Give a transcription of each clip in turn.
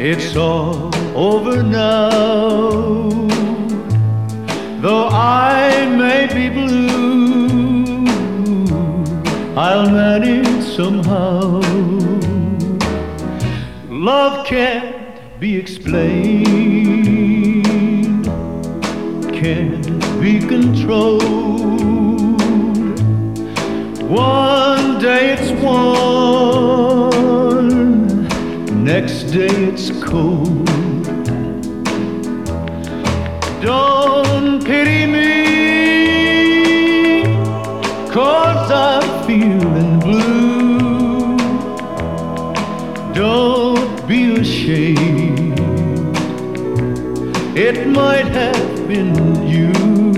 It's all over now. Though I may be blue, I'll manage somehow. Love can't be explained, can't be controlled. One day it's warm, next day it's cold. Don't pity me, 'cause I'm feeling blue. Don't be ashamed, it might have been you.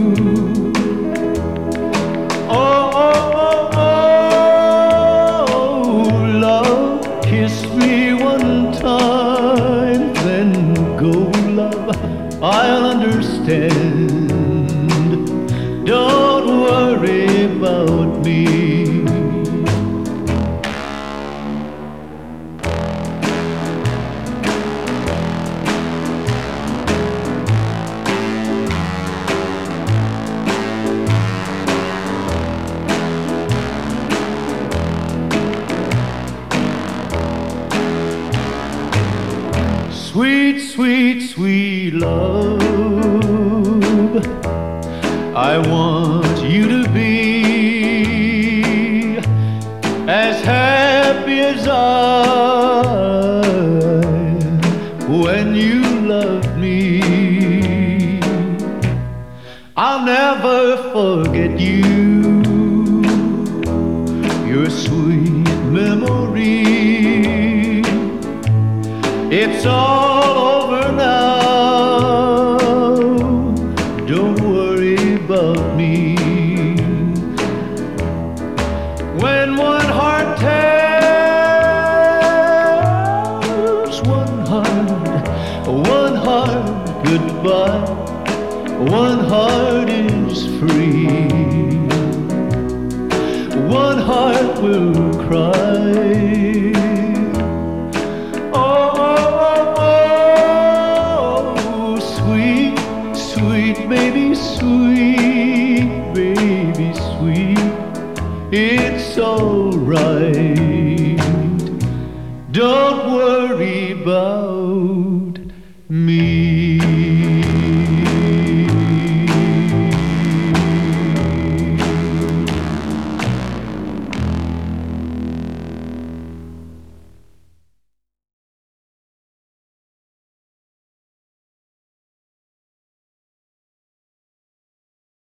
Oh, oh, oh, oh, love, kiss me one time, then go, love, I'll understand. Don't worry about me. Sweet, sweet, sweet love, I want you to be as happy as I when you love me. I'll never forget you, your sweet memory. It's all over now, don't worry about me. When one heart tells one heart goodbye, one heart is free, one heart will cry. Baby sweet, baby sweet, it's all right. Don't worry about me.